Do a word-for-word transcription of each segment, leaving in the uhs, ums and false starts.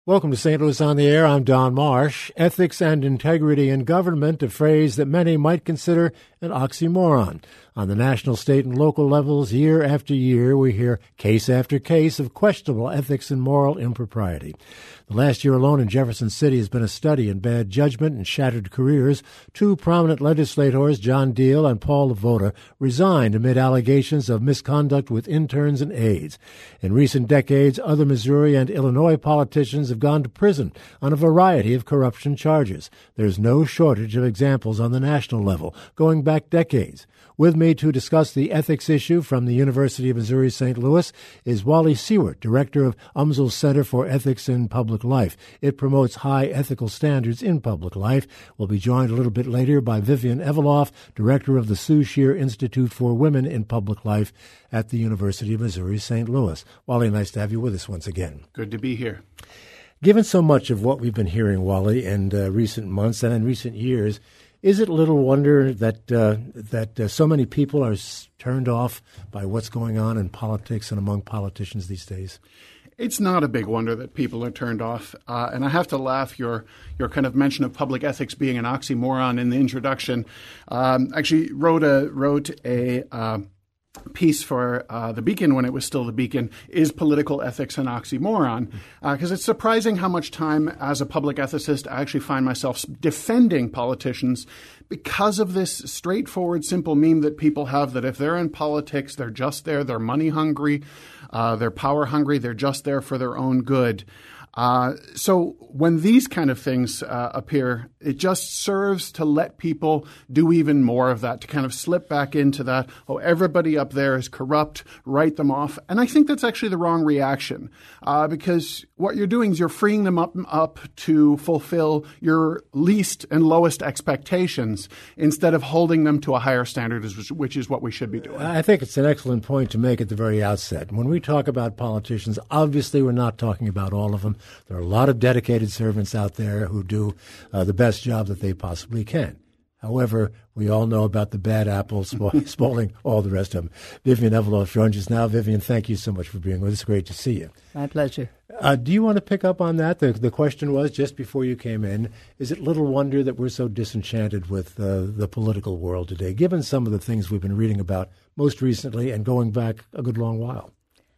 Welcome to Saint Louis on the Air. I'm Don Marsh. Ethics and integrity in government, a phrase that many might consider an oxymoron. On the national, state, and local levels, year after year, we hear case after case of questionable ethics and moral impropriety. The last year alone in Jefferson City has been a study in bad judgment and shattered careers. Two prominent legislators, John Deal and Paul LaVota, resigned amid allegations of misconduct with interns and aides. In recent decades, other Missouri and Illinois politicians have gone to prison on a variety of corruption charges. There's no shortage of examples on the national level, going back decades. With me to discuss the ethics issue from the University of Missouri Saint Louis is Wally Seward, director of UMSL's Center for Ethics in Public Life. It promotes high ethical standards in public life. We'll be joined a little bit later by Vivian Eveloff, director of the Sue Shear Institute for Women in Public Life at the University of Missouri Saint Louis. Wally, nice to have you with us once again. Good to be here. Given so much of what we've been hearing, Wally, in uh, recent months and in recent years, is it little wonder that uh, that uh, so many people are s- turned off by what's going on in politics and among politicians these days? It's not a big wonder that people are turned off. Uh, and I have to laugh, your your kind of mention of public ethics being an oxymoron in the introduction. Um, actually wrote a, wrote a uh, piece for uh, The Beacon when it was still The Beacon, Is Political Ethics an Oxymoron? Because uh, it's surprising how much time as a public ethicist I actually find myself defending politicians because of this straightforward, simple meme that people have that if they're in politics, they're just there, they're money hungry, uh, they're power hungry, they're just there for their own good. Uh, so when these kind of things uh, appear, it just serves to let people do even more of that, to kind of slip back into that, oh, everybody up there is corrupt, write them off. And I think that's actually the wrong reaction uh, because what you're doing is you're freeing them up, up to fulfill your least and lowest expectations instead of holding them to a higher standard, which is what we should be doing. I think it's an excellent point to make at the very outset. When we talk about politicians, obviously we're not talking about all of them. There are a lot of dedicated servants out there who do uh, the best job that they possibly can. However, we all know about the bad apples spo- spoiling all the rest of them. Vivian Eveloff joins us now. Vivian, thank you so much for being with us. Great to see you. My pleasure. Uh, do you want to pick up on that? The, the question was, just before you came in, is it little wonder that we're so disenchanted with uh, the political world today, given some of the things we've been reading about most recently and going back a good long while?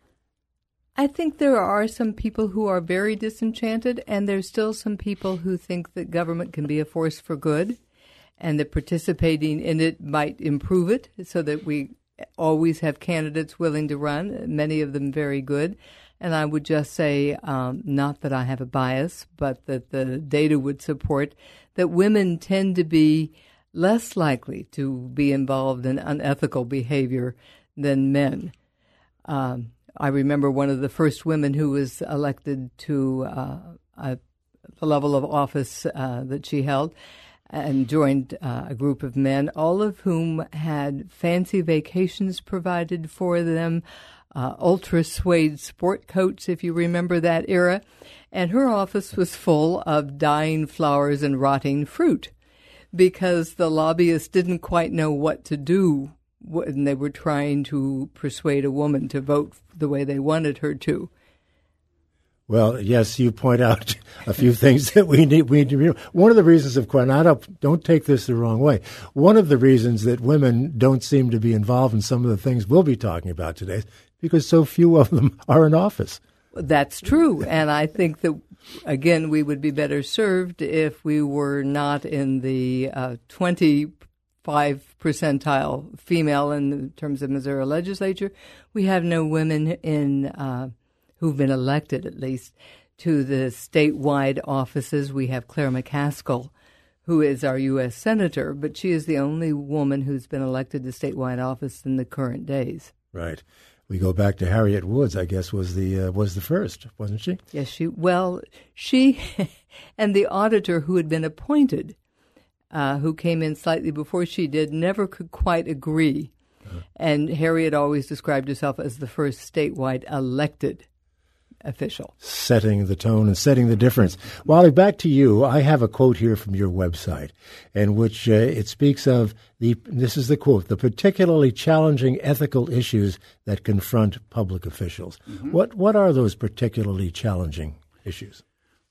I think there are some people who are very disenchanted, and there's still some people who think that government can be a force for good and that participating in it might improve it so that we always have candidates willing to run, many of them very good. And I would just say, um, not that I have a bias, but that the data would support that women tend to be less likely to be involved in unethical behavior than men. Um I remember one of the first women who was elected to uh, a, a level of office uh, that she held and joined uh, a group of men, all of whom had fancy vacations provided for them, uh, ultra-suede sport coats, if you remember that era. And her office was full of dying flowers and rotting fruit because the lobbyists didn't quite know what to do when they were trying to persuade a woman to vote the way they wanted her to. Well, yes, you point out a few things that we need. We need to remember. One of the reasons, of course, and I don't, don't take this the wrong way, one of the reasons that women don't seem to be involved in some of the things we'll be talking about today is because so few of them are in office. That's true. And I think that, again, we would be better served if we were not in the uh, twenty five percentile female in terms of Missouri legislature. We have no women in uh, who've been elected, at least, to the statewide offices. We have Claire McCaskill, who is our U S senator, but she is the only woman who's been elected to statewide office in the current days. Right. We go back to Harriet Woods, I guess, was the uh, was the first, wasn't she? Yes, she. Well, she and the auditor who had been appointed, Uh, who came in slightly before she did, never could quite agree. Uh-huh. And Harriet always described herself as the first statewide elected official. Setting the tone and setting the difference. Wally, back to you. I have a quote here from your website in which uh, it speaks of, the. this is the quote, the particularly challenging ethical issues that confront public officials. Mm-hmm. What What are those particularly challenging issues?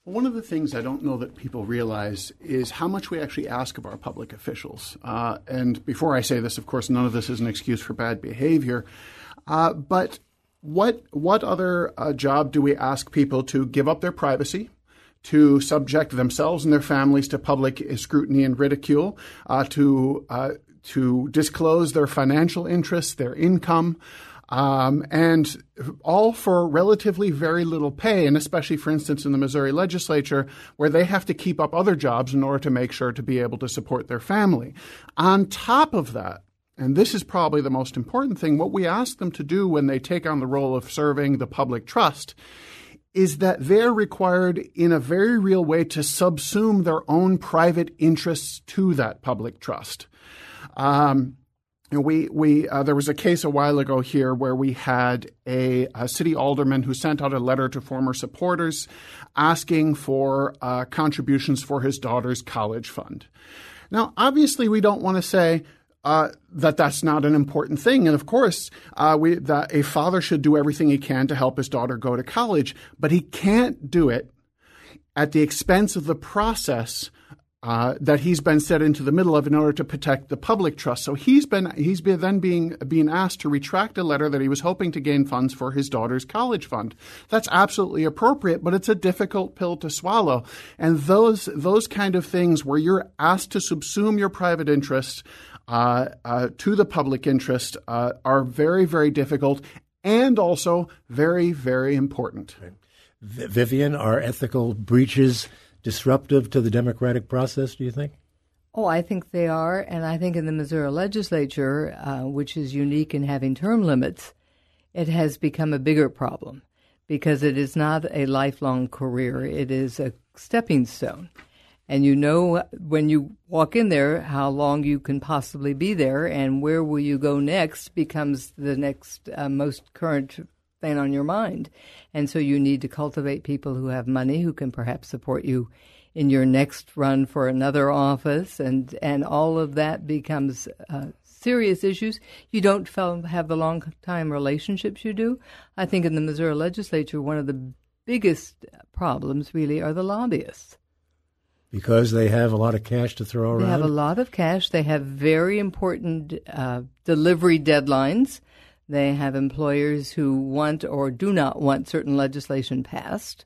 One of the things I don't know that people realize is how much we actually ask of our public officials. Uh, and before I say this, of course, none of this is an excuse for bad behavior. Uh, but what what other uh, job do we ask people to give up their privacy, to subject themselves and their families to public scrutiny and ridicule, uh, to uh, to disclose their financial interests, their income, Um, and all for relatively very little pay, and especially, for instance, in the Missouri legislature, where they have to keep up other jobs in order to make sure to be able to support their family. On top of that, and this is probably the most important thing, what we ask them to do when they take on the role of serving the public trust is that they're required in a very real way to subsume their own private interests to that public trust. Um, We we uh, there was a case a while ago here where we had a, a city alderman who sent out a letter to former supporters asking for uh, contributions for his daughter's college fund. Now, obviously, we don't want to say uh, that that's not an important thing, and of course, uh, we that a father should do everything he can to help his daughter go to college, but he can't do it at the expense of the process Uh, that he's been set into the middle of in order to protect the public trust. So he's been he's been then being being asked to retract a letter that he was hoping to gain funds for his daughter's college fund. That's absolutely appropriate, but it's a difficult pill to swallow. And those those kind of things where you're asked to subsume your private interests uh, uh, to the public interest uh, are very, very difficult and also very, very important. V- Vivian, are ethical breaches disruptive to the democratic process, do you think? Oh, I think they are. And I think in the Missouri legislature, uh, which is unique in having term limits, it has become a bigger problem because it is not a lifelong career. It is a stepping stone. And you know when you walk in there how long you can possibly be there, and where will you go next becomes the next uh, most current thing on your mind. And so you need to cultivate people who have money, who can perhaps support you in your next run for another office, and, and all of that becomes uh, serious issues. You don't have the long-time relationships you do. I think in the Missouri legislature, one of the biggest problems really are the lobbyists. Because they have a lot of cash to throw around? They have a lot of cash. They have very important uh, delivery deadlines. They have employers who want or do not want certain legislation passed.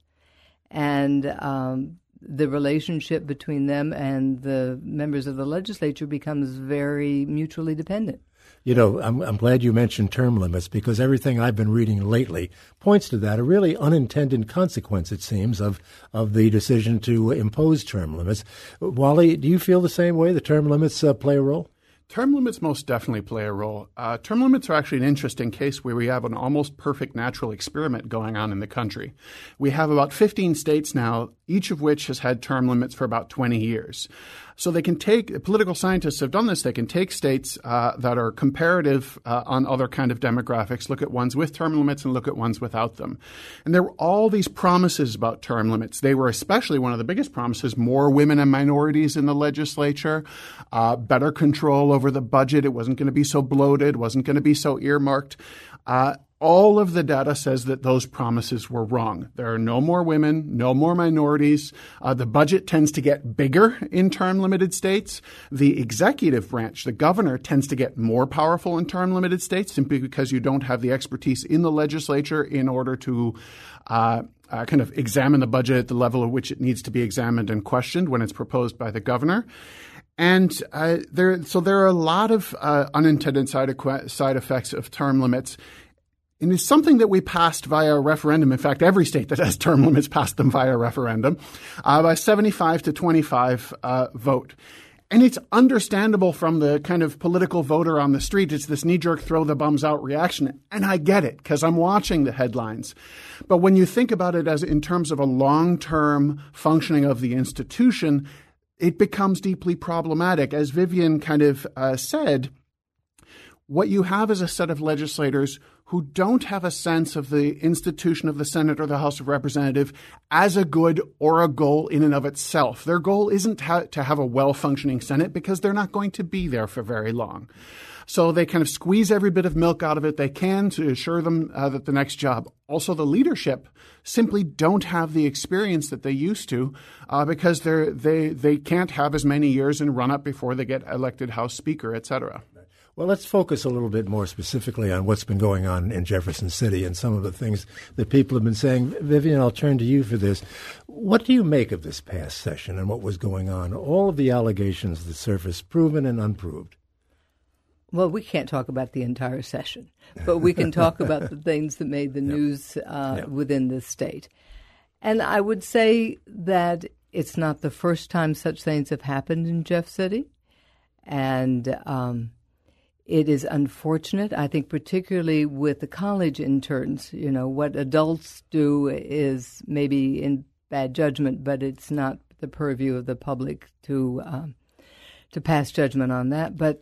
And um, the relationship between them and the members of the legislature becomes very mutually dependent. You know, I'm, I'm glad you mentioned term limits, because everything I've been reading lately points to that, a really unintended consequence, it seems, of, of the decision to impose term limits. Wally, do you feel the same way? The term limits uh, play a role? Term limits most definitely play a role. Uh, term limits are actually an interesting case where we have an almost perfect natural experiment going on in the country. We have about fifteen states now, each of which has had term limits for about twenty years. So they can take, political scientists have done this, they can take states uh, that are comparative uh, on other kind of demographics, look at ones with term limits and look at ones without them. And there were all these promises about term limits. They were especially one of the biggest promises, more women and minorities in the legislature, uh, better control over the budget. It wasn't going to be so bloated, wasn't going to be so earmarked. Uh, All of the data says that those promises were wrong. There are no more women, no more minorities. Uh, the budget tends to get bigger in term-limited states. The executive branch, the governor, tends to get more powerful in term-limited states simply because you don't have the expertise in the legislature in order to uh, uh, kind of examine the budget at the level at which it needs to be examined and questioned when it's proposed by the governor. And uh, there, so there are a lot of uh, unintended side, equ- side effects of term limits. And it's something that we passed via a referendum. In fact, every state that has term limits passed them via referendum uh, by seventy-five to twenty-five uh, vote. And it's understandable from the kind of political voter on the street. It's this knee-jerk throw the bums out reaction. And I get it because I'm watching the headlines. But when you think about it as in terms of a long-term functioning of the institution, it becomes deeply problematic. As Vivian kind of uh, said, what you have is a set of legislators who don't have a sense of the institution of the Senate or the House of Representatives as a good or a goal in and of itself. Their goal isn't ha- to have a well-functioning Senate because they're not going to be there for very long. So they kind of squeeze every bit of milk out of it they can to assure them uh, that the next job. Also, the leadership simply don't have the experience that they used to uh, because they're, they they can't have as many years in run-up before they get elected House Speaker, et cetera. Well, let's focus a little bit more specifically on what's been going on in Jefferson City and some of the things that people have been saying. Vivian, I'll turn to you for this. What do you make of this past session and what was going on? All of the allegations that surfaced, proven and unproved. Well, we can't talk about the entire session, but we can talk about the things that made the yep. news uh, yep. within the state. And I would say that it's not the first time such things have happened in Jeff City. And um, it is unfortunate, I think, particularly with the college interns. You know, what adults do is maybe in bad judgment, but it's not the purview of the public to um, to pass judgment on that. But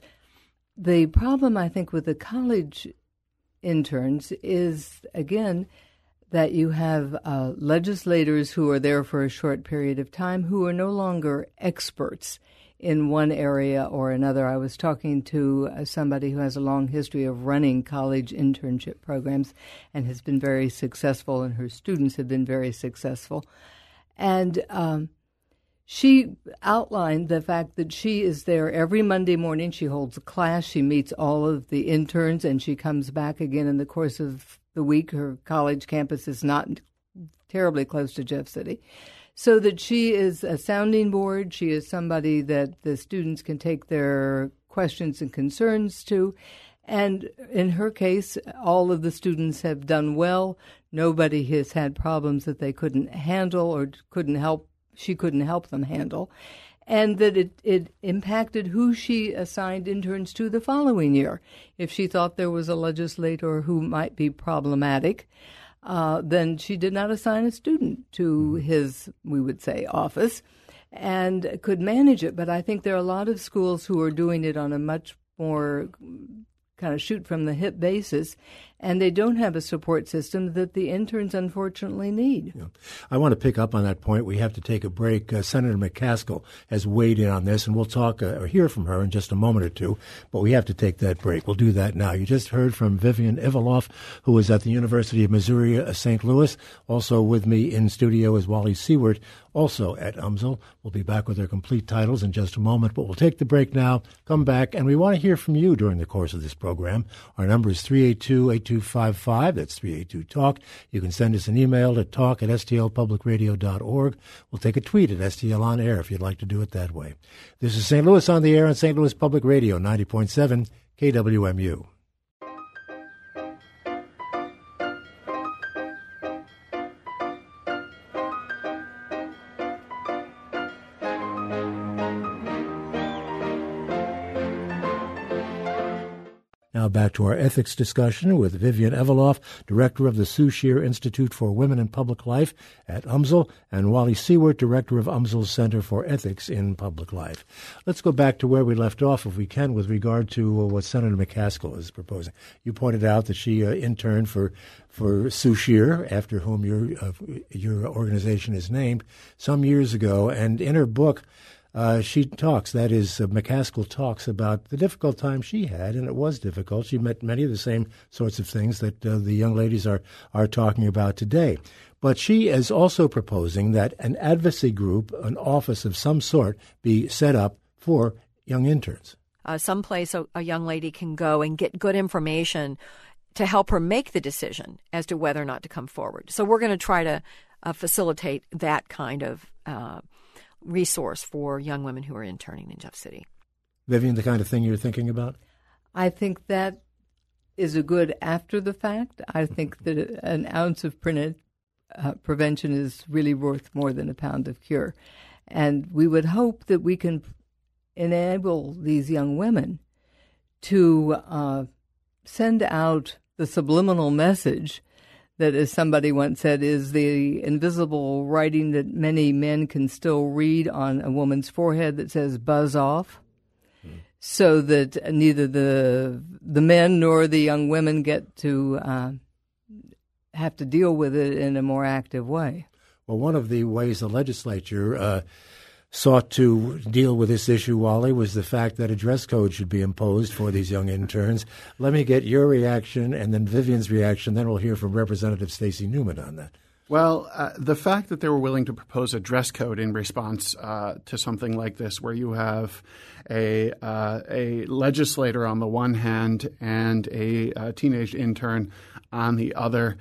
the problem, I think, with the college interns is, again, that you have uh, legislators who are there for a short period of time who are no longer experts in one area or another. I was talking to uh, somebody who has a long history of running college internship programs and has been very successful, and her students have been very successful. And um, she outlined the fact that she is there every Monday morning. She holds a class. She meets all of the interns, and she comes back again in the course of the week. Her college campus is not terribly close to Jeff City. So that she is a sounding board. She is somebody that the students can take their questions and concerns to. And in her case, all of the students have done well. Nobody has had problems that they couldn't handle or couldn't help, she couldn't help them handle. And that it, it impacted who she assigned interns to the following year. If she thought there was a legislator who might be problematic, uh, then she did not assign a student to his, we would say, office and could manage it. But I think there are a lot of schools who are doing it on a much more kind of shoot from the hip basis, and they don't have a support system that the interns unfortunately need. Yeah. I want to pick up on that point. We have to take a break. Uh, Senator McCaskill has weighed in on this, and we'll talk uh, or hear from her in just a moment or two, but we have to take that break. We'll do that now. You just heard from Vivian Ivaloff, who is at the University of Missouri uh, Saint Louis. Also with me in studio is Wally Seward, also at U M S L. We'll be back with their complete titles in just a moment, but we'll take the break now, come back, and we want to hear from you during the course of this program. Our number is three eight two, eight two five five. That's three eight two talk. You can send us an email to talk at s t l public radio dot org. We'll take a tweet at S T L On Air if you'd like to do it that way. This is Saint Louis on the Air on Saint Louis Public Radio, ninety point seven K W M U. Now back to our ethics discussion with Vivian Ivaloff, Director of the Sue Shear Institute for Women in Public Life at U M S L, and Wally Seward, Director of U M S L's Center for Ethics in Public Life. Let's go back to where we left off, if we can, with regard to what Senator McCaskill is proposing. You pointed out that she uh, interned for for Sue Shear, after whom your uh, your organization is named, some years ago, and in her book, Uh, she talks, that is, uh, McCaskill talks about the difficult time she had, and it was difficult. She met many of the same sorts of things that uh, the young ladies are, are talking about today. But she is also proposing that an advocacy group, an office of some sort, be set up for young interns. Uh, someplace a, a young lady can go and get good information to help her make the decision as to whether or not to come forward. So we're going to try to uh, facilitate that kind of uh resource for young women who are interning in Jeff City. Vivian, the kind of thing you're thinking about? I think that is a good after the fact. I think that an ounce of pre- uh, prevention is really worth more than a pound of cure. And we would hope that we can enable these young women to uh, send out the subliminal message that, as somebody once said, is the invisible writing that many men can still read on a woman's forehead that says, buzz off. Mm. so that neither the the men nor the young women get to uh, have to deal with it in a more active way. Well, one of the ways the legislature uh, sought to deal with this issue, Wally, was the fact that a dress code should be imposed for these young interns. Let me get your reaction and then Vivian's reaction. Then we'll hear from Representative Stacey Newman on that. Well, uh, the fact that they were willing to propose a dress code in response uh, to something like this, where you have a uh, a legislator on the one hand and a, a teenage intern on the other,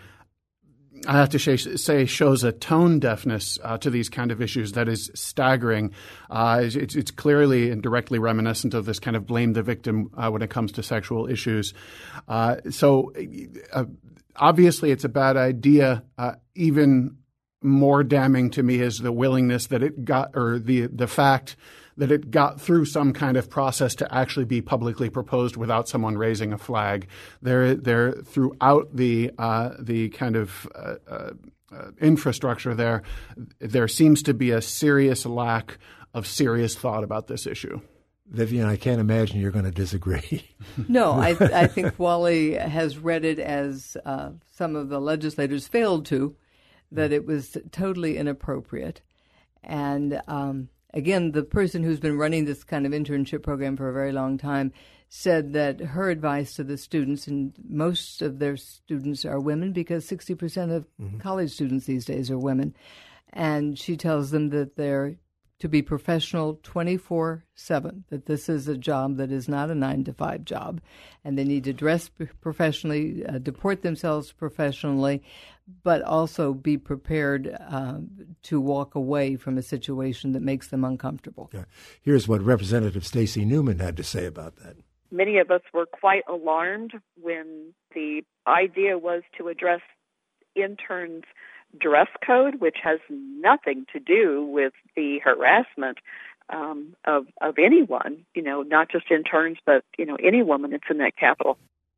I have to say shows a tone deafness uh, to these kind of issues that is staggering. Uh, it's, it's clearly and directly reminiscent of this kind of blame the victim uh, when it comes to sexual issues. Uh, so uh, obviously it's a bad idea. Uh, even more damning to me is the willingness that it got, or the the fact that it got through some kind of process to actually be publicly proposed without someone raising a flag. There, there throughout the uh, the kind of uh, uh, infrastructure there, there seems to be a serious lack of serious thought about this issue. Vivian, I can't imagine you're going to disagree. No, I, I think Wally has read it as uh, some of the legislators failed to, that it was totally inappropriate. And um, again, the person who's been running this kind of internship program for a very long time said that her advice to the students, and most of their students are women because sixty percent of mm-hmm. college students these days are women, and she tells them that they're to be professional twenty-four seven, that this is a job that is not a nine to five job, and they need to dress professionally, uh, deport themselves professionally, but also be prepared uh, to walk away from a situation that makes them uncomfortable. Yeah. Here's what Representative Stacey Newman had to say about that. Many of us were quite alarmed when the idea was to address interns' dress code, which has nothing to do with the harassment um, of of anyone, you know, not just interns, but, you know, any woman that's in that Capitol.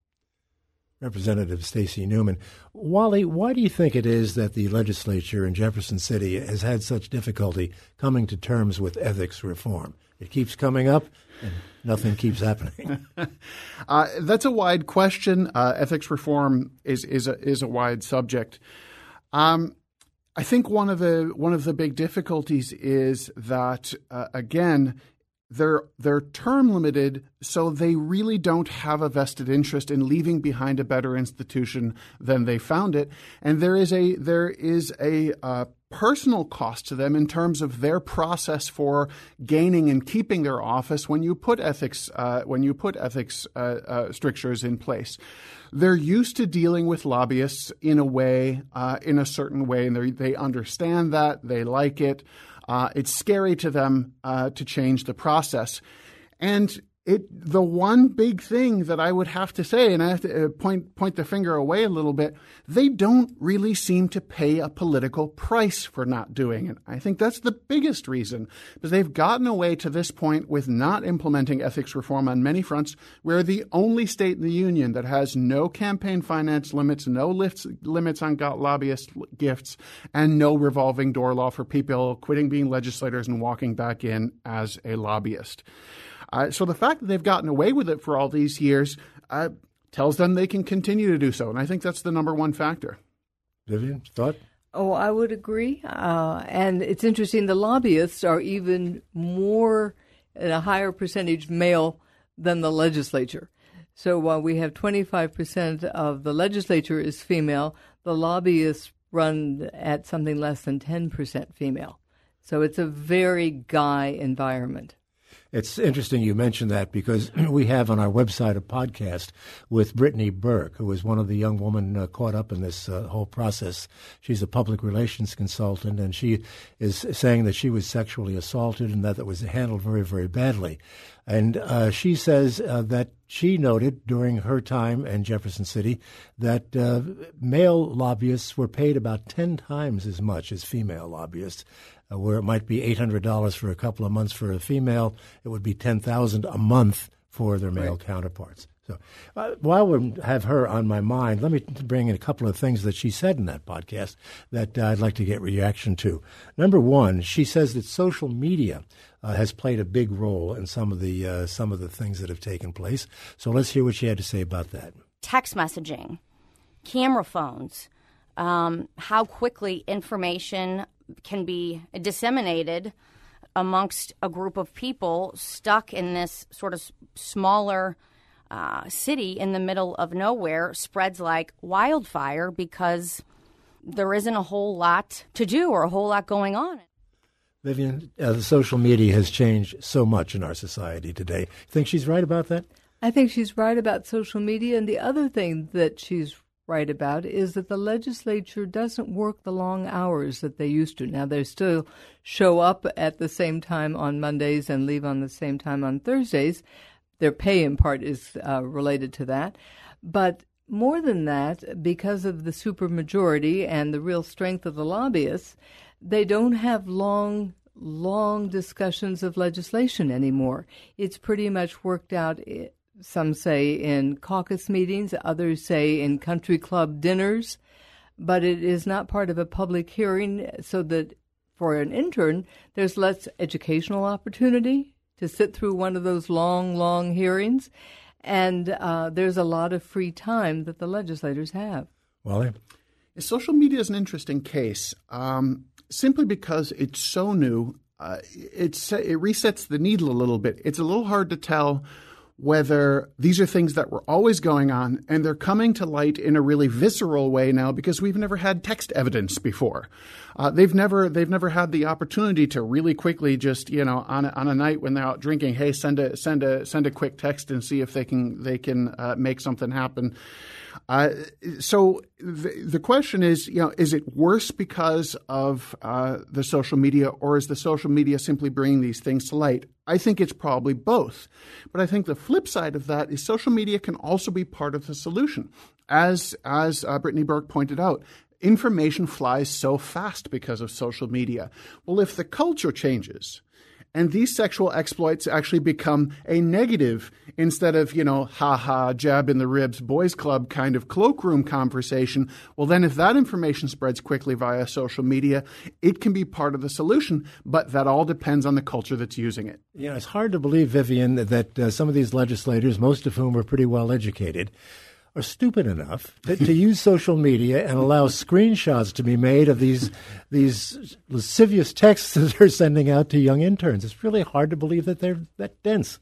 Representative Stacey Newman. Wally, why do you think it is that the legislature in Jefferson City has had such difficulty coming to terms with ethics reform? It keeps coming up and nothing keeps happening. uh, that's a wide question. Uh, ethics reform is is a, is a wide subject. Um, I think one of the one of the big difficulties is that uh, again, they're they're term limited, so they really don't have a vested interest in leaving behind a better institution than they found it, and there is a there is a uh, personal cost to them in terms of their process for gaining and keeping their office when you put ethics uh, when you put ethics uh, uh, strictures in place. They're used to dealing with lobbyists in a way, uh, in a certain way, and they understand that, they like it. Uh, it's scary to them uh, to change the process. And it the one big thing that I would have to say, and I have to point point the finger away a little bit, they don't really seem to pay a political price for not doing it. I think that's the biggest reason, because they've gotten away to this point with not implementing ethics reform on many fronts. We're the only state in the union that has no campaign finance limits, no lifts, limits on lobbyist gifts, and no revolving door law for people quitting being legislators and walking back in as a lobbyist. Uh, so the fact that they've gotten away with it for all these years uh, tells them they can continue to do so. And I think that's the number one factor. Vivian, thought? Oh, I would agree. Uh, and it's interesting, the lobbyists are even more, at a higher percentage, male than the legislature. So while we have twenty-five percent of the legislature is female, the lobbyists run at something less than ten percent female. So it's a very guy environment. It's interesting you mentioned that because we have on our website a podcast with Brittany Burke, who is one of the young women uh, caught up in this uh, whole process. She's a public relations consultant, and she is saying that she was sexually assaulted and that it was handled very, very badly. And uh, she says uh, that she noted during her time in Jefferson City that uh, male lobbyists were paid about ten times as much as female lobbyists. Uh, where it might be eight hundred dollars for a couple of months for a female, it would be ten thousand dollars a month for their male right. counterparts. So uh, while we have her on my mind, let me bring in a couple of things that she said in that podcast that uh, I'd like to get reaction to. Number one, she says that social media uh, has played a big role in some of the uh, some of the things that have taken place. So let's hear what she had to say about that. Text messaging, camera phones, um, how quickly information can be disseminated amongst a group of people stuck in this sort of smaller Uh, city in the middle of nowhere, spreads like wildfire because there isn't a whole lot to do or a whole lot going on. Vivian, uh, the social media has changed so much in our society today. Think she's right about that? I think she's right about social media. And the other thing that she's right about is that the legislature doesn't work the long hours that they used to. Now, they still show up at the same time on Mondays and leave on the same time on Thursdays. Their pay, in part, is uh, related to that. But more than that, because of the supermajority and the real strength of the lobbyists, they don't have long, long discussions of legislation anymore. It's pretty much worked out, some say, in caucus meetings, others say in country club dinners, but it is not part of a public hearing, so that for an intern, there's less educational opportunity to sit through one of those long, long hearings. And uh, there's a lot of free time that the legislators have. Wally? Social media is an interesting case um, simply because it's so new. Uh, it's, it resets the needle a little bit. It's a little hard to tell whether these are things that were always going on and they're coming to light in a really visceral way now because we've never had text evidence before. Uh, they've never they've never had the opportunity to really quickly just, you know, on a, on a night when they're out drinking, hey, send a send a send a quick text and see if they can they can uh, make something happen. Uh, so the, the question is, you know, is it worse because of uh, the social media, or is the social media simply bringing these things to light? I think it's probably both. But I think the flip side of that is social media can also be part of the solution. As, as uh, Brittany Burke pointed out, information flies so fast because of social media. Well, if the culture changes and these sexual exploits actually become a negative instead of, you know, ha-ha, jab in the ribs, boys club kind of cloakroom conversation, well, then if that information spreads quickly via social media, it can be part of the solution, but that all depends on the culture that's using it. You know, it's hard to believe, Vivian, that, that uh, some of these legislators, most of whom are pretty well educated, are stupid enough to, to use social media and allow screenshots to be made of these these lascivious texts that they're sending out to young interns. It's really hard to believe that they're that dense.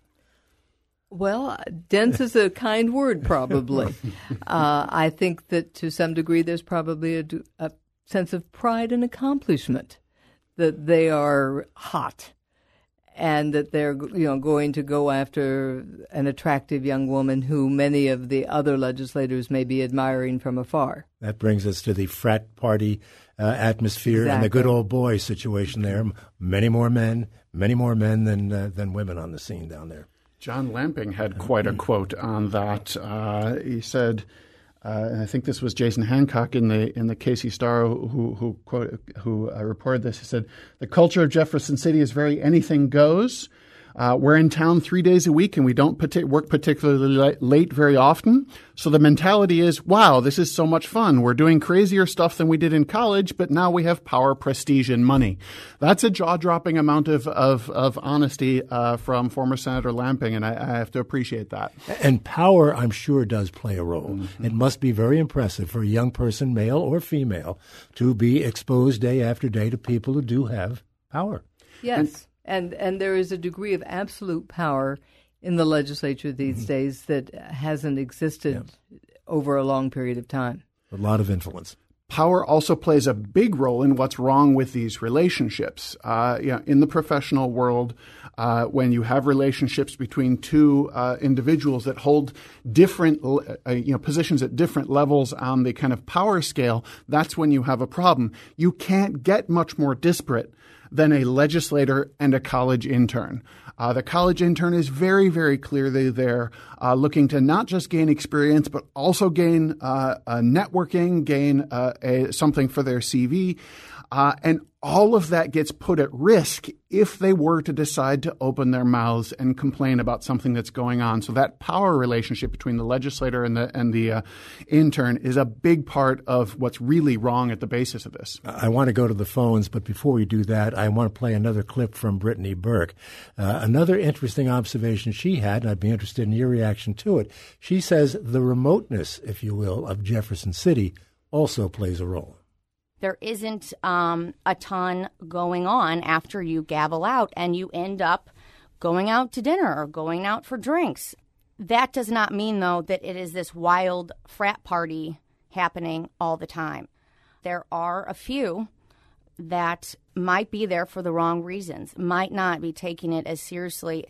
Well, dense is a kind word, probably. uh, I think that to some degree there's probably a, a sense of pride and accomplishment that they are hot and that they're, you know, going to go after an attractive young woman who many of the other legislators may be admiring from afar. That brings us to the frat party uh, atmosphere Exactly. and the good old boy situation there. Many more men, many more men than uh, than women on the scene down there. John Lamping had quite a quote on that. Uh, he said, uh, and I think this was Jason Hancock in the in the Casey Star who who quote, who uh, reported this. He said, "The culture of Jefferson City is very anything goes. Uh, we're in town three days a week, and we don't partic- work particularly late very often. So the mentality is, wow, this is so much fun. We're doing crazier stuff than we did in college, but now we have power, prestige, and money." That's a jaw-dropping amount of of, of honesty uh, from former Senator Lamping, and I, I have to appreciate that. And power, I'm sure, does play a role. Mm-hmm. It must be very impressive for a young person, male or female, to be exposed day after day to people who do have power. Yes. And, And and there is a degree of absolute power in the legislature these mm-hmm. days that hasn't existed yeah. over a long period of time. A lot of influence. Power also plays a big role in what's wrong with these relationships. Uh, you know, in the professional world, uh, when you have relationships between two uh, individuals that hold different uh, you know, positions at different levels on the kind of power scale, that's when you have a problem. You can't get much more disparate than a legislator and a college intern. Uh, the college intern is very, very clearly there uh, looking to not just gain experience, but also gain uh, uh, networking, gain uh, a, something for their C V. Uh, and all of that gets put at risk if they were to decide to open their mouths and complain about something that's going on. So that power relationship between the legislator and the and the uh, intern is a big part of what's really wrong at the basis of this. I want to go to the phones, but before we do that, I want to play another clip from Brittany Burke. Uh, another interesting observation she had, and I'd be interested in your reaction to it. She says the remoteness, if you will, of Jefferson City also plays a role. There isn't um, a ton going on after you gavel out and you end up going out to dinner or going out for drinks. That does not mean, though, that it is this wild frat party happening all the time. There are a few that might be there for the wrong reasons, might not be taking it as seriously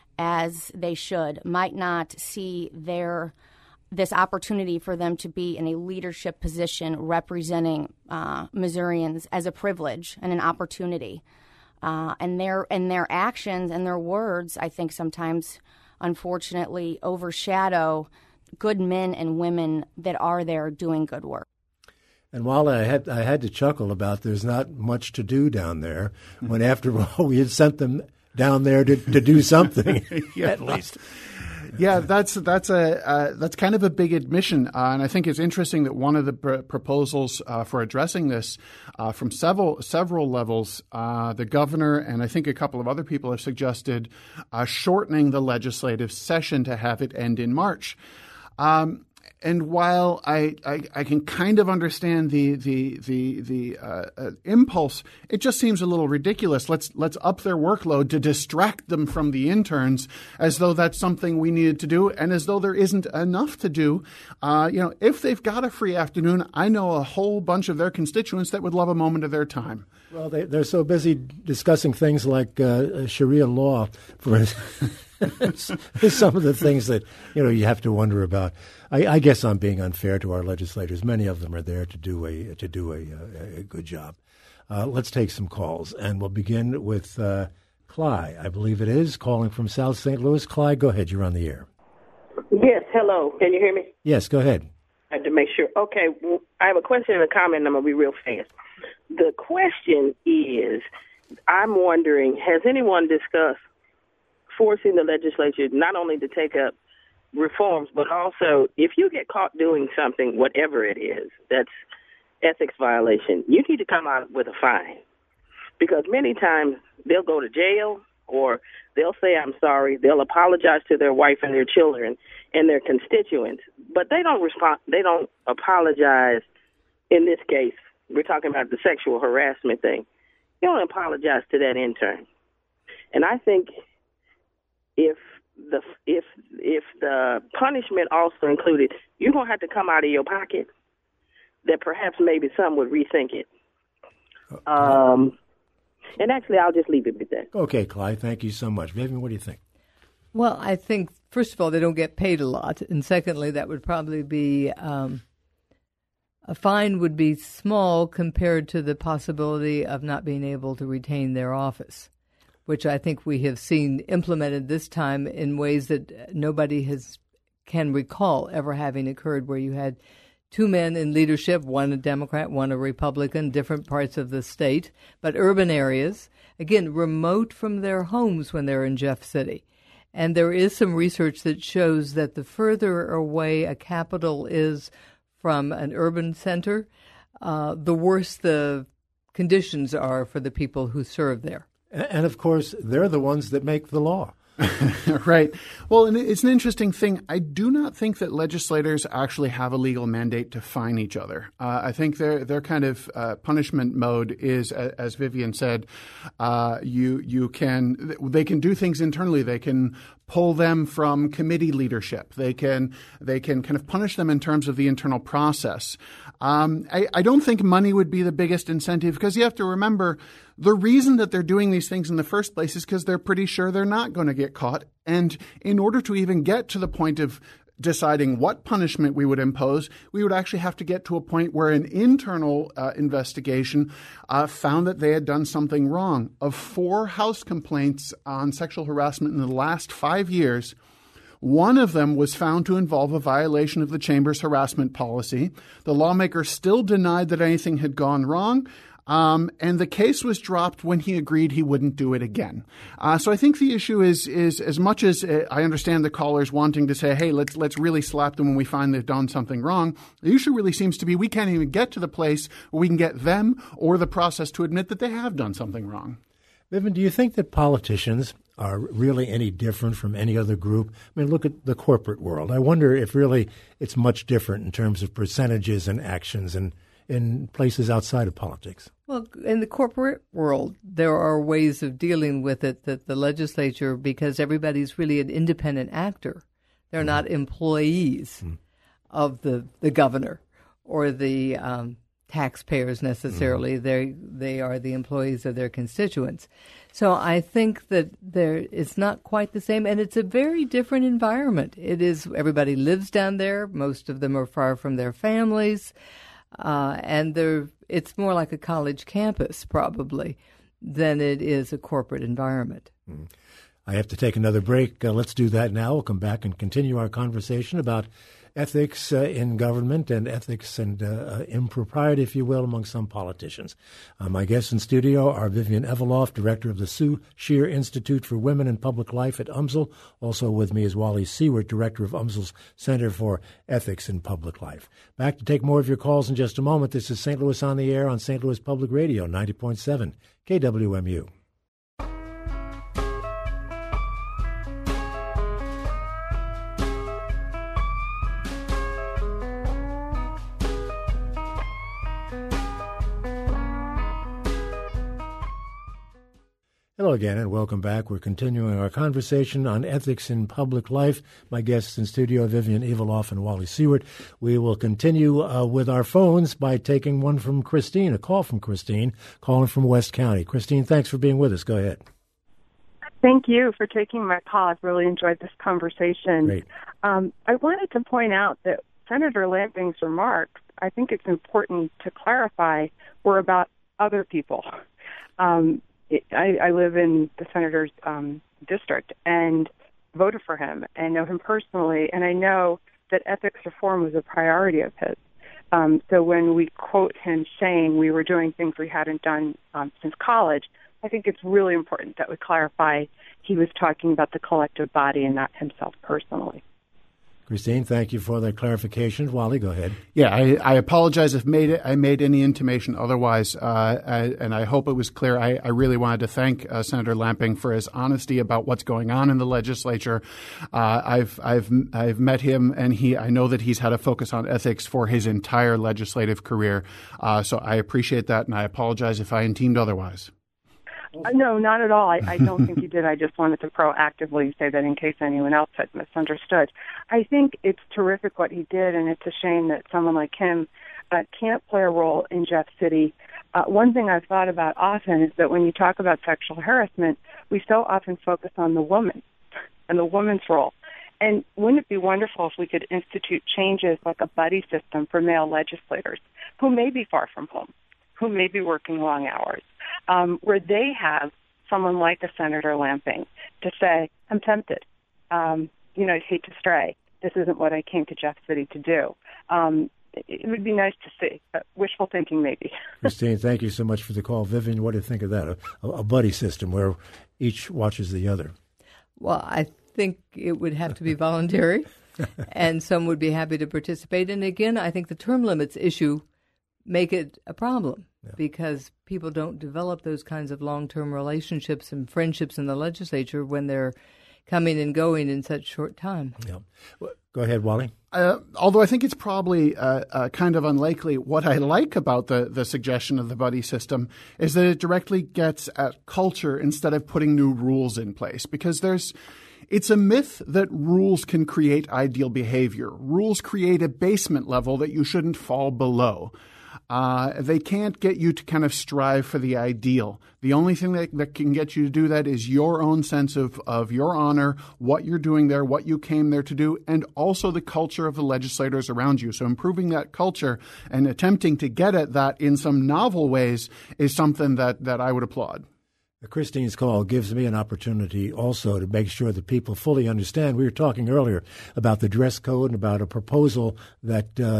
as they should, might not see their this opportunity for them to be in a leadership position representing uh, Missourians as a privilege and an opportunity. Uh, and their and their actions and their words, I think, sometimes, unfortunately, overshadow good men and women that are there doing good work. And while I had I had to chuckle about there's not much to do down there, when after all we had sent them down there to, to do something, yeah. at least. Yeah, that's that's a uh, that's kind of a big admission, uh, and I think it's interesting that one of the pr- proposals uh, for addressing this uh, from several several levels, uh, the governor and I think a couple of other people have suggested uh, shortening the legislative session to have it end in March. Um, And while I, I, I can kind of understand the the the the uh, uh, impulse, it just seems a little ridiculous. Let's let's up their workload to distract them from the interns, as though that's something we needed to do, and as though there isn't enough to do. Uh, you know, if they've got a free afternoon, I know a whole bunch of their constituents that would love a moment of their time. Well, they they're so busy discussing things like uh, Sharia law, for some of the things that you know you have to wonder about. I, I guess I'm being unfair to our legislators. Many of them are there to do a to do a, a, a good job. Uh, let's take some calls, and we'll begin with uh, Cly, I believe it is, calling from South Saint Louis. Cly, go ahead. You're on the air. Yes, hello. Can you hear me? Yes, go ahead. I had to make sure. Okay, well, I have a question and a comment, and I'm going to be real fast. The question is, I'm wondering, has anyone discussed forcing the legislature not only to take up reforms, but also if you get caught doing something, whatever it is, that's ethics violation, you need to come out with a fine. Because many times they'll go to jail or they'll say, I'm sorry. They'll apologize to their wife and their children and their constituents, but they don't respond. They don't apologize. In this case, we're talking about the sexual harassment thing. You don't apologize to that intern. And I think if the if if the punishment also included, you're going to have to come out of your pocket, that perhaps maybe some would rethink it. Um, and actually, I'll just leave it with that. Okay, Clyde, thank you so much. Vivian, what do you think? Well, I think, first of all, they don't get paid a lot. And secondly, that would probably be um, a fine would be small compared to the possibility of not being able to retain their office, which I think we have seen implemented this time in ways that nobody has can recall ever having occurred, where you had two men in leadership, one a Democrat, one a Republican, different parts of the state, but urban areas, again, remote from their homes when they're in Jeff City. And there is some research that shows that the further away a capital is from an urban center, uh, the worse the conditions are for the people who serve there. And, of course, they're the ones that make the law. Right. Well, and it's an interesting thing. I do not think that legislators actually have a legal mandate to fine each other. Uh, I think their their kind of uh, punishment mode is, as Vivian said, uh, you you can they can do things internally. They can pull them from committee leadership. They can they can kind of punish them in terms of the internal process. Um, I, I don't think money would be the biggest incentive, because you have to remember the reason that they're doing these things in the first place is because they're pretty sure they're not going to get caught. And in order to even get to the point of deciding what punishment we would impose, we would actually have to get to a point where an internal uh, investigation uh, found that they had done something wrong. Of four House complaints on sexual harassment in the last five years, one of them was found to involve a violation of the Chamber's harassment policy. The lawmaker still denied that anything had gone wrong. Um, and the case was dropped when he agreed he wouldn't do it again. Uh, so I think the issue is is as much as uh, I understand the callers wanting to say, hey, let's let's really slap them when we find they've done something wrong. The issue really seems to be we can't even get to the place where we can get them or the process to admit that they have done something wrong. Vivian, do you think that politicians are really any different from any other group? I mean, look at the corporate world. I wonder if really it's much different in terms of percentages and actions and in places outside of politics. Well, in the corporate world, there are ways of dealing with it that the legislature, because everybody's really an independent actor. They're mm. not employees mm. of the, the governor or the um, taxpayers necessarily. Mm. They they are the employees of their constituents. So I think that there it's not quite the same, and it's a very different environment. It is, everybody lives down there. Most of them are far from their families. Uh, and they're, it's more like a college campus, probably, than it is a corporate environment. Mm. I have to take another break. Uh, let's do that now. We'll come back and continue our conversation about ethics uh, in government and ethics and uh, uh, impropriety, if you will, among some politicians. Uh, my guests in studio are Vivian Eveloff, director of the Sue Shear Institute for Women in Public Life at U M S L. Also with me is Wally Seward, director of U M S L's Center for Ethics in Public Life. Back to take more of your calls in just a moment. This is Saint Louis on the Air on Saint Louis Public Radio, ninety point seven K W M U. Hello again, and welcome back. We're continuing our conversation on ethics in public life. My guests in studio, Vivian Eveloff and Wally Seward. We will continue uh, with our phones by taking one from Christine, a call from Christine, calling from West County. Christine, thanks for being with us. Go ahead. Thank you for taking my call. I've really enjoyed this conversation. Great. Um, I wanted to point out that Senator Lamping's remarks, I think it's important to clarify, were about other people. Um, I, I live in the senator's um, district and voted for him and know him personally, and I know that ethics reform was a priority of his. Um, so when we quote him saying we were doing things we hadn't done um, since college, I think it's really important that we clarify he was talking about the collective body and not himself personally. Christine, thank you for that clarification. Wally, go ahead. Yeah, I, I apologize if made it, I made any intimation otherwise, uh, I, and I hope it was clear. I, I really wanted to thank uh, Senator Lamping for his honesty about what's going on in the legislature. Uh, I've I've I've met him, and he I know that he's had a focus on ethics for his entire legislative career. Uh, so I appreciate that, and I apologize if I intimed otherwise. Uh, no, not at all. I, I don't think you did. I just wanted to proactively say that in case anyone else had misunderstood. I think it's terrific what he did, and it's a shame that someone like him uh, can't play a role in Jeff City. Uh, one thing I've thought about often is that when you talk about sexual harassment, we so often focus on the woman and the woman's role. And wouldn't it be wonderful if we could institute changes like a buddy system for male legislators who may be far from home, who may be working long hours, um, where they have someone like a Senator Lamping to say, I'm tempted. Um, you know, I'd hate to stray. This isn't what I came to Jeff City to do. Um, it would be nice to see. Uh, wishful thinking, maybe. Christine, thank you so much for the call. Vivian, what do you think of that? A, a buddy system where each watches the other. Well, I think it would have to be voluntary, and some would be happy to participate. And again, I think the term limits issue make it a problem yeah. because people don't develop those kinds of long-term relationships and friendships in the legislature when they're coming and going in such short time. Yeah. Well, go ahead, Wally. Uh, although I think it's probably uh, uh, kind of unlikely, what I like about the, the suggestion of the buddy system is that it directly gets at culture instead of putting new rules in place, because there's it's a myth that rules can create ideal behavior. Rules create a basement level that you shouldn't fall below. Uh, they can't get you to kind of strive for the ideal. The only thing that, that can get you to do that is your own sense of, of your honor, what you're doing there, what you came there to do, and also the culture of the legislators around you. So improving that culture and attempting to get at that in some novel ways is something that, that I would applaud. Christine's call gives me an opportunity also to make sure that people fully understand. We were talking earlier about the dress code and about a proposal that uh,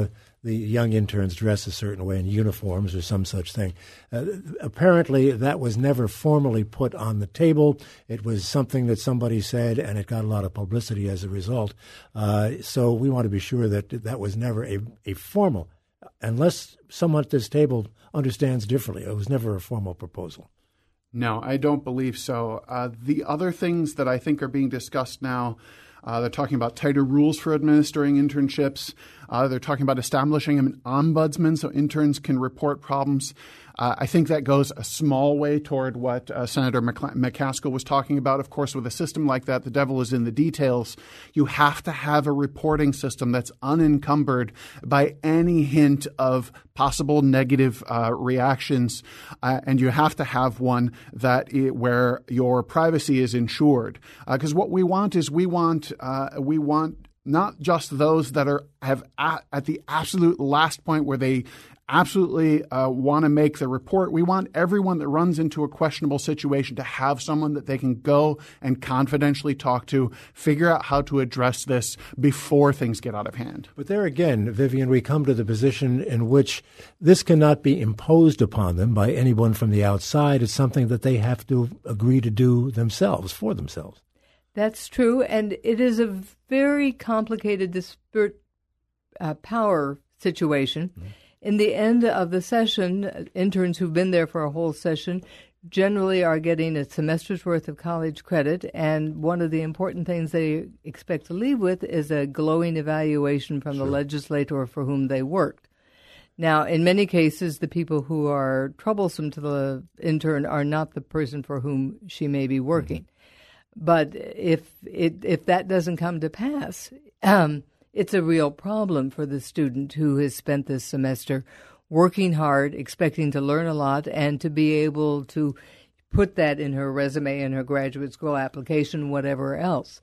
the young interns dress a certain way in uniforms or some such thing. Uh, apparently, that was never formally put on the table. It was something that somebody said, and it got a lot of publicity as a result. Uh, so we want to be sure that that was never a, a formal, unless someone at this table understands differently. It was never a formal proposal. No, I don't believe so. Uh, the other things that I think are being discussed now, uh, they're talking about tighter rules for administering internships. Uh, they're talking about establishing an ombudsman so interns can report problems. Uh, I think that goes a small way toward what uh, Senator McC- McCaskill was talking about. Of course, with a system like that, the devil is in the details. You have to have a reporting system that's unencumbered by any hint of possible negative uh, reactions, uh, and you have to have one that it, where your privacy is ensured. Because uh, what we want is we want uh, we want not just those that are have at, at the absolute last point where they absolutely uh, want to make the report. We want everyone that runs into a questionable situation to have someone that they can go and confidentially talk to, figure out how to address this before things get out of hand. But there again, Vivian, we come to the position in which this cannot be imposed upon them by anyone from the outside. It's something that they have to agree to do themselves, for themselves. That's true, and it is a very complicated disparate uh, power situation. Mm-hmm. In the end of the session, interns who've been there for a whole session generally are getting a semester's worth of college credit, and one of the important things they expect to leave with is a glowing evaluation from sure. the legislator for whom they worked. Now, in many cases, the people who are troublesome to the intern are not the person for whom she may be working. Mm-hmm. But if it, if that doesn't come to pass, um, it's a real problem for the student who has spent this semester working hard, expecting to learn a lot, and to be able to put that in her resume, in her graduate school application, whatever else.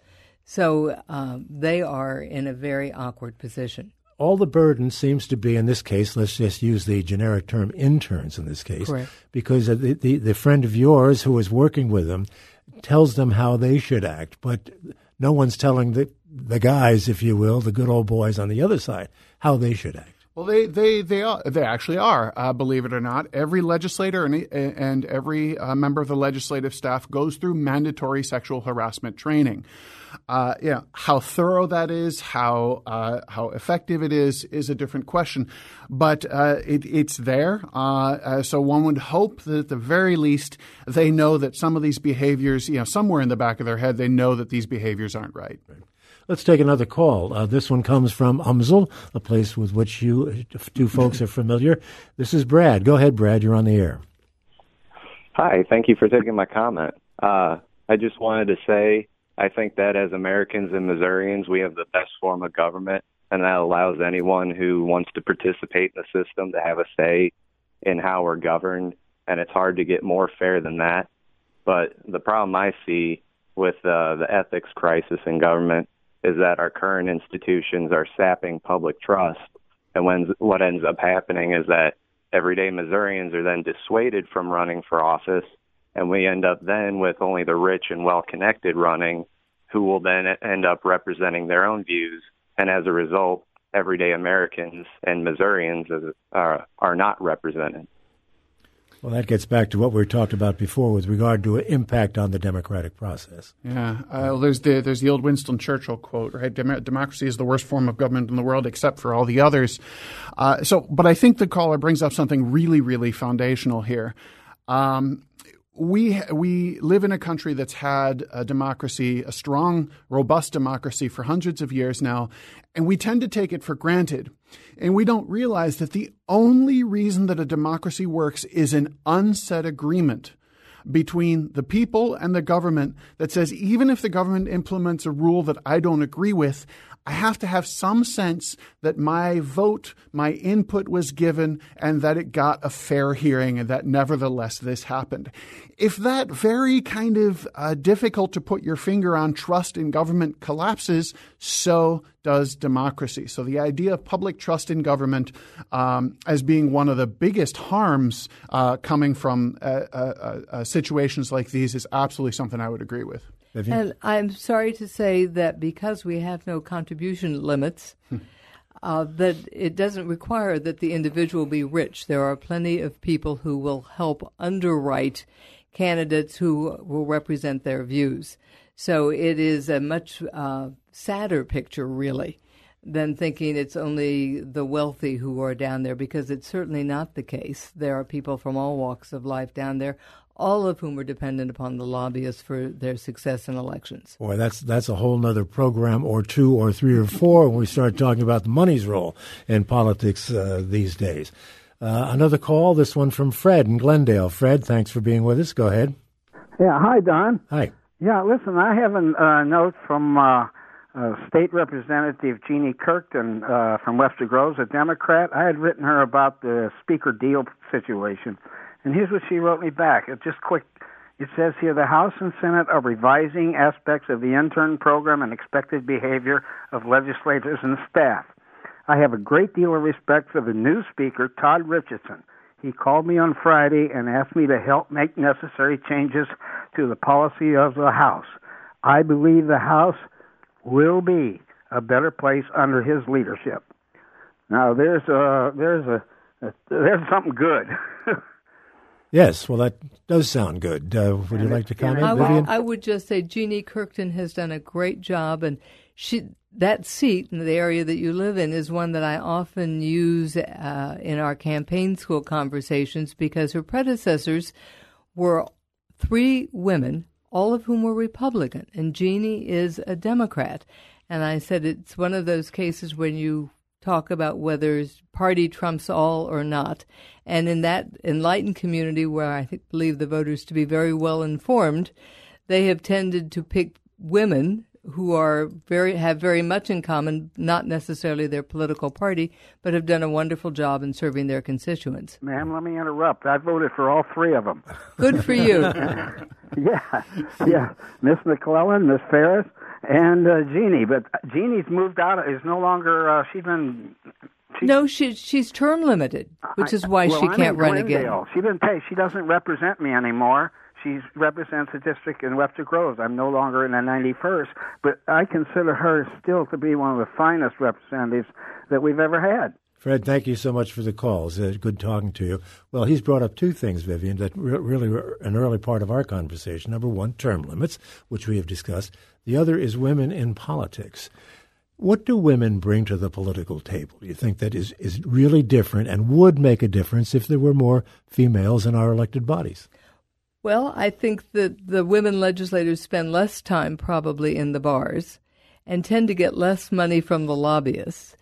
So um, they are in a very awkward position. All the burden seems to be, in this case, let's just use the generic term interns in this case, Correct. because the, the, the friend of yours who is working with them tells them how they should act, but no one's telling the, the guys, if you will, the good old boys on the other side, how they should act. Well, they they they are, they actually are, uh, believe it or not. Every legislator and and every uh, member of the legislative staff goes through mandatory sexual harassment training. Uh, yeah, how thorough that is, how uh, how effective it is, is a different question. But uh, it, it's there. Uh, uh, so one would hope that at the very least they know that some of these behaviors, you know, somewhere in the back of their head, they know that these behaviors aren't right. Right. Let's take another call. Uh, this one comes from UMSL, a place with which you two folks are familiar. This is Brad. Go ahead, Brad. You're on the air. Hi. Thank you for taking my comment. Uh, I just wanted to say I think that as Americans and Missourians, we have the best form of government, and that allows anyone who wants to participate in the system to have a say in how we're governed, and it's hard to get more fair than that. But the problem I see with uh, the ethics crisis in government is that our current institutions are sapping public trust. And when what ends up happening is that everyday Missourians are then dissuaded from running for office, and we end up then with only the rich and well-connected running, who will then end up representing their own views. And as a result, everyday Americans and Missourians are, are not represented. Well, that gets back to what we talked about before with regard to impact on the democratic process. Yeah, uh, there's the there's the old Winston Churchill quote, right? Dem- democracy is the worst form of government in the world, except for all the others. Uh, so, but I think the caller brings up something really, really foundational here. Um, We we live in a country that's had a democracy, a strong, robust democracy for hundreds of years now, and we tend to take it for granted. And we don't realize that the only reason that a democracy works is an unsaid agreement between the people and the government that says even if the government implements a rule that I don't agree with, I have to have some sense that my vote, my input was given, and that it got a fair hearing, and that nevertheless this happened. If that very kind of uh, difficult to put your finger on trust in government collapses, so does democracy. So the idea of public trust in government um, as being one of the biggest harms uh, coming from uh, uh, uh, situations like these is absolutely something I would agree with. And I'm sorry to say that because we have no contribution limits, uh, that it doesn't require that the individual be rich. There are plenty of people who will help underwrite candidates who will represent their views. So it is a much uh, sadder picture, really, than thinking it's only the wealthy who are down there, because it's certainly not the case. There are people from all walks of life down there, all of whom are dependent upon the lobbyists for their success in elections. Boy, that's that's a whole nother program or two or three or four when we start talking about the money's role in politics uh, these days. Uh, another call, this one from Fred in Glendale. Fred, thanks for being with us. Go ahead. Yeah, hi, Don. Hi. Yeah, listen, I have a uh, note from uh, uh, State Representative Jeannie Kirkton uh, from Webster Groves, a Democrat. I had written her about the Speaker Deal situation. And here's what she wrote me back. It's just quick. It says here, the House and Senate are revising aspects of the intern program and expected behavior of legislators and staff. I have a great deal of respect for the new Speaker, Todd Richardson. He called me on Friday and asked me to help make necessary changes to the policy of the House. I believe the House will be a better place under his leadership. Now, there's a, there's a, a there's something good. Yes, well, that does sound good. Uh, would you like to comment, I Vivian? would, I would just say Jeannie Kirkton has done a great job, and she that seat in the area that you live in is one that I often use uh, in our campaign school conversations, because her predecessors were three women, all of whom were Republican, and Jeannie is a Democrat. And I said it's one of those cases when you talk about whether party trumps all or not. And in that enlightened community where I think, believe the voters to be very well informed, they have tended to pick women who are very have very much in common, not necessarily their political party, but have done a wonderful job in serving their constituents. Ma'am, let me interrupt. I voted for all three of them. Good for you. yeah, yeah. Miss McClellan, Miss Ferris, and uh, Jeannie. But Jeannie's moved out. Is no longer. Uh, she's been. She, no, she she's term limited, which is why I, well, she I'm can't in run Glendale. again. She didn't pay. She doesn't represent me anymore. She represents a district in Webster Groves. I'm no longer in the ninety-first, but I consider her still to be one of the finest representatives that we've ever had. Fred, thank you so much for the calls. Uh, good talking to you. Well, he's brought up two things, Vivian, that re- really were an early part of our conversation. Number one, term limits, which we have discussed. The other is women in politics. What do women bring to the political table? Do you think that is, is really different and would make a difference if there were more females in our elected bodies? Well, I think that the women legislators spend less time probably in the bars and tend to get less money from the lobbyists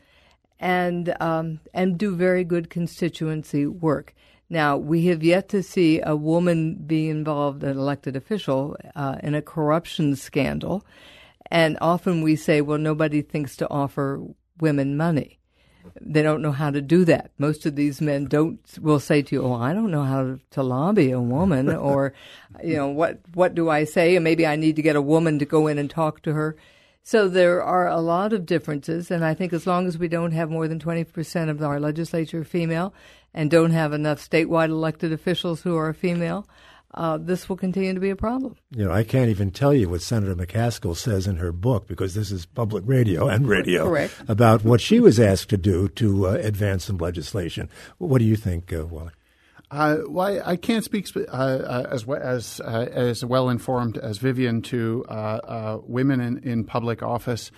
and um, and do very good constituency work. Now, we have yet to see a woman be involved, an elected official, uh, in a corruption scandal. And often we say, well, nobody thinks to offer women money. They don't know how to do that. Most of these men don't will say to you, "Oh, I don't know how to lobby a woman," or, you know, what what do I say? And maybe I need to get a woman to go in and talk to her. So there are a lot of differences, and I think as long as we don't have more than twenty percent of our legislature female and don't have enough statewide elected officials who are female, Uh, this will continue to be a problem. You know, I can't even tell you what Senator McCaskill says in her book, because this is public radio and radio, Correct. about what she was asked to do to uh, advance some legislation. What do you think, uh, Wally? Uh, well, I can't speak uh, uh, as well, as uh, as well informed as Vivian to uh, uh, women in, in public office.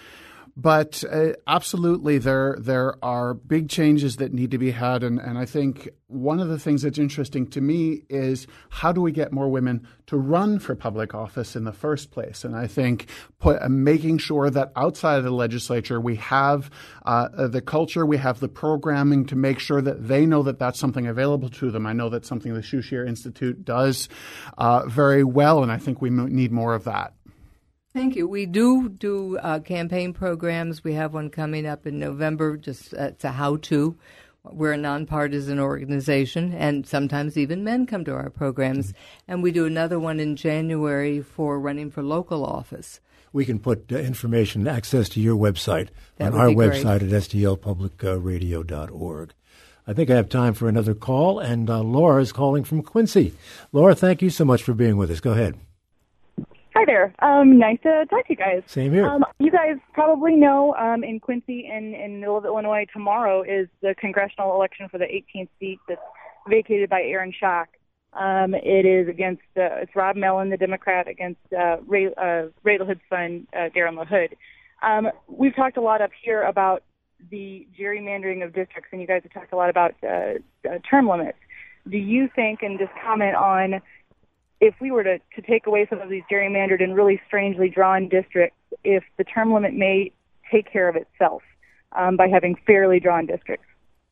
But uh, absolutely, there there are big changes that need to be had, and, and I think one of the things that's interesting to me is how do we get more women to run for public office in the first place? And I think put, uh, making sure that outside of the legislature we have uh, the culture, we have the programming to make sure that they know that that's something available to them. I know that's something the Shushier Institute does uh, very well, and I think we m- need more of that. Thank you. We do do uh, campaign programs. We have one coming up in November. Just uh, it's a how-to. We're a nonpartisan organization, and sometimes even men come to our programs. Mm-hmm. And we do another one in January for running for local office. We can put uh, information, access to your website That on our great. website at s t l public radio dot org. I think I have time for another call, and uh, Laura is calling from Quincy. Laura, thank you so much for being with us. Go ahead. Hi, Hi there. Um, nice to talk to you guys. Same here. Um, you guys probably know um, in Quincy and in middle of Illinois tomorrow is the congressional election for the eighteenth seat that's vacated by Aaron Schock. Um, it is against, uh, it's Rob Mellon, the Democrat, against uh, Ray, uh, Ray LaHood's son, uh, Darren LaHood. Um, we've talked a lot up here about the gerrymandering of districts, and you guys have talked a lot about uh, uh, term limits. Do you think, and just comment on, if we were to, to take away some of these gerrymandered and really strangely drawn districts, if the term limit may take care of itself um, by having fairly drawn districts?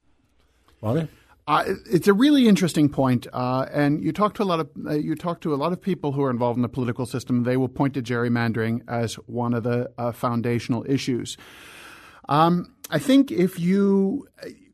Wally? Uh, it's a really interesting point, uh, and you talk to a lot of uh, you talk to a lot of people who are involved in the political system. They will point to gerrymandering as one of the uh, foundational issues. Um, I think if you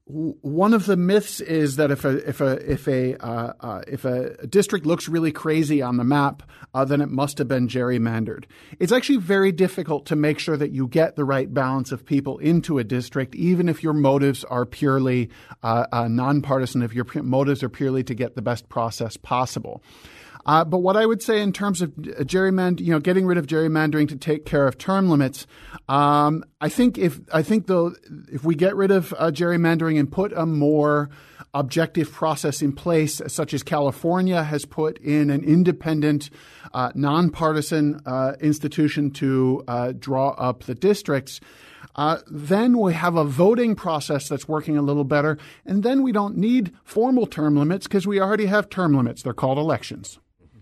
One of the myths is that if a if a if a uh, uh, if a district looks really crazy on the map, uh, then it must have been gerrymandered. It's actually very difficult to make sure that you get the right balance of people into a district, even if your motives are purely uh, uh, nonpartisan. If your p- motives are purely to get the best process possible. Uh, but what I would say in terms of gerrymandering, you know, getting rid of gerrymandering to take care of term limits, um, I think if I think though if we get rid of uh, gerrymandering and put a more objective process in place, such as California has put in an independent, uh, nonpartisan uh, institution to uh, draw up the districts. Uh, then we have a voting process that's working a little better, and then we don't need formal term limits because we already have term limits. They're called elections.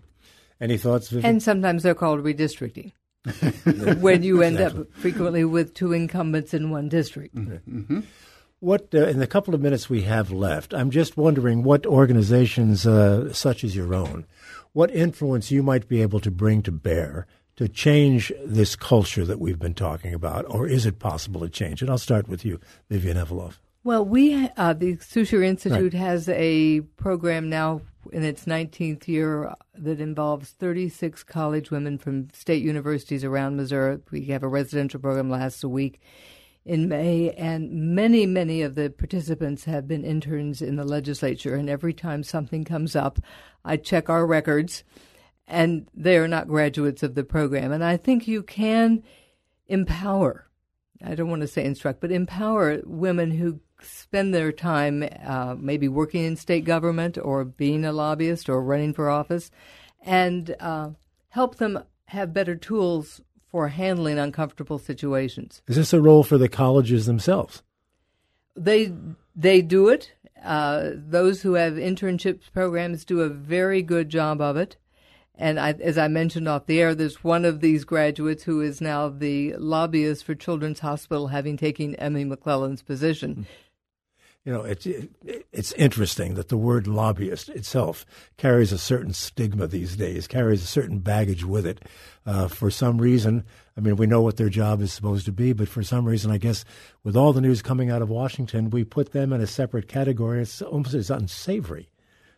Any thoughts, Vivian? And sometimes they're called redistricting, when you end exactly. up frequently with two incumbents in one district. Mm-hmm. What uh, in the couple of minutes we have left, I'm just wondering what organizations uh, such as your own, what influence you might be able to bring to bear to change this culture that we've been talking about, or is it possible to change it? I'll start with you, Vivian Eveloff. Well, we uh, the Souchere Institute right. has a program now in its nineteenth year that involves thirty-six college women from state universities around Missouri. We have a residential program lasts a week in May, and many, many of the participants have been interns in the legislature. And every time something comes up, I check our records, and they are not graduates of the program. And I think you can empower, I don't want to say instruct, but empower women who spend their time uh, maybe working in state government or being a lobbyist or running for office, and uh, help them have better tools for handling uncomfortable situations. Is this a role for the colleges themselves? They they do it. Uh, those who have internship programs do a very good job of it. And I, as I mentioned off the air, there's one of these graduates who is now the lobbyist for Children's Hospital, having taken Emmy McClellan's position. You know, it's it's interesting that the word lobbyist itself carries a certain stigma these days, carries a certain baggage with it. Uh, for some reason, I mean, we know what their job is supposed to be, but for some reason, I guess, with all the news coming out of Washington, we put them in a separate category. It's almost it's unsavory.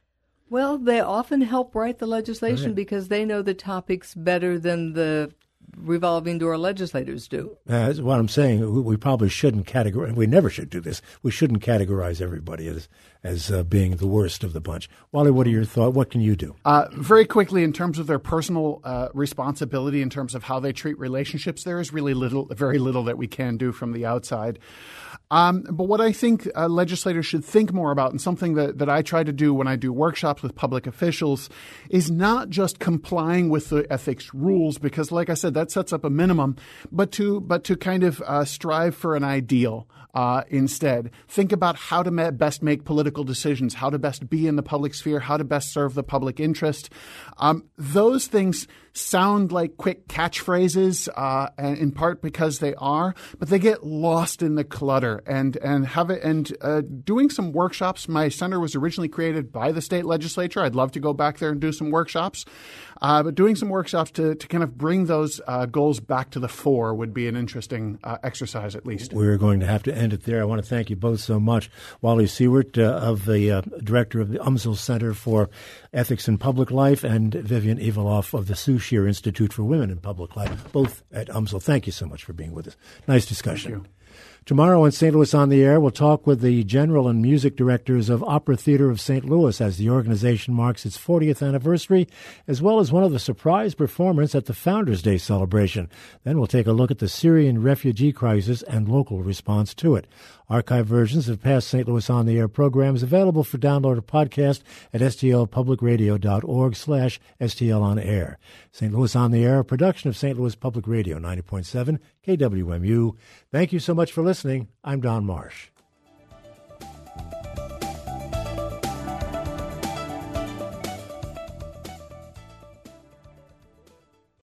Well, they often help write the legislation right. because they know the topics better than the revolving door legislators do. Uh, that's what I'm saying. We, we probably shouldn't categorize. We never should do this. We shouldn't categorize everybody as as uh, being the worst of the bunch. Wally, what are your thoughts? What can you do? Uh, very quickly, in terms of their personal uh, responsibility, in terms of how they treat relationships, there is really little, very little that we can do from the outside. Um, but what I think uh, legislators should think more about, and something that, that I try to do when I do workshops with public officials, is not just complying with the ethics rules, because, like I said, that sets up a minimum, but to but to kind of uh, strive for an ideal uh, instead. Think about how to ma- best make political decisions, how to best be in the public sphere, how to best serve the public interest. Um, those things sound like quick catchphrases, uh, and in part because they are, but they get lost in the clutter. And and have it and uh, doing some workshops. My center was originally created by the state legislature. I'd love to go back there and do some workshops, uh, but doing some workshops to to kind of bring those uh, goals back to the fore would be an interesting uh, exercise, at least. We're going to have to end it there. I want to thank you both so much, Wally Siewert, uh, of the uh, director of the UMSL Center for Ethics in Public Life, and Vivian Eveloff of the Souchere Institute for Women in Public Life, both at UMSL. Thank you so much for being with us. Nice discussion. Thank you. Tomorrow on Saint Louis on the Air, we'll talk with the general and music directors of Opera Theater of Saint Louis as the organization marks its fortieth anniversary, as well as as one of the surprise performers at the Founders Day celebration. Then we'll take a look at the Syrian refugee crisis and local response to it. Archive versions of past Saint Louis On the Air programs available for download or podcast at stlpublicradio.org slash stlonair. Saint Louis On the Air, a production of Saint Louis Public Radio, ninety point seven K W M U. Thank you so much for listening. I'm Don Marsh.